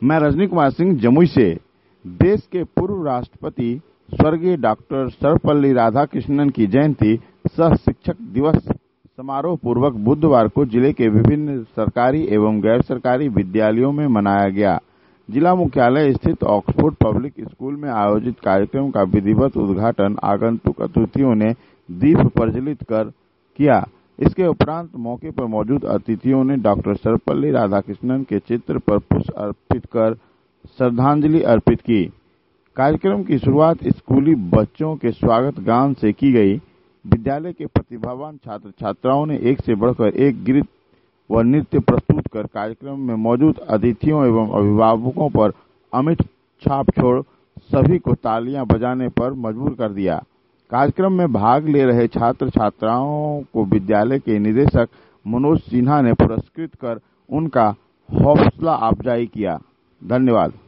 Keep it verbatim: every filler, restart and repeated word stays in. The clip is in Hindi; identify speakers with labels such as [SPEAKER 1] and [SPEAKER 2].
[SPEAKER 1] मैं रजनी कुमार सिंह जमुई से। देश के पूर्व राष्ट्रपति स्वर्गीय डॉक्टर सर्वपल्ली राधाकृष्णन की जयंती सह शिक्षक दिवस समारोह पूर्वक बुधवार को जिले के विभिन्न सरकारी एवं गैर सरकारी विद्यालयों में मनाया गया। जिला मुख्यालय स्थित ऑक्सफोर्ड पब्लिक स्कूल में आयोजित कार्यक्रम का विधिवत उद्घाटन आगंतुक अतिथियों ने दीप प्रज्वलित कर किया। इसके उपरांत मौके पर मौजूद अतिथियों ने डॉक्टर सर्वपल्ली राधाकृष्णन के चित्र पर पुष्प अर्पित कर श्रद्धांजलि अर्पित की। कार्यक्रम की शुरुआत स्कूली बच्चों के स्वागत गान से की गई। विद्यालय के प्रतिभावान छात्र छात्राओं ने एक से बढ़कर एक गीत व नृत्य प्रस्तुत कर कार्यक्रम में मौजूद अतिथियों एवं अभिभावकों पर अमिट छाप छोड़ सभी को तालियां बजाने पर मजबूर कर दिया। कार्यक्रम में भाग ले रहे छात्र छात्राओं को विद्यालय के निदेशक मनोज सिन्हा ने पुरस्कृत कर उनका हौसला अफजाई किया। धन्यवाद।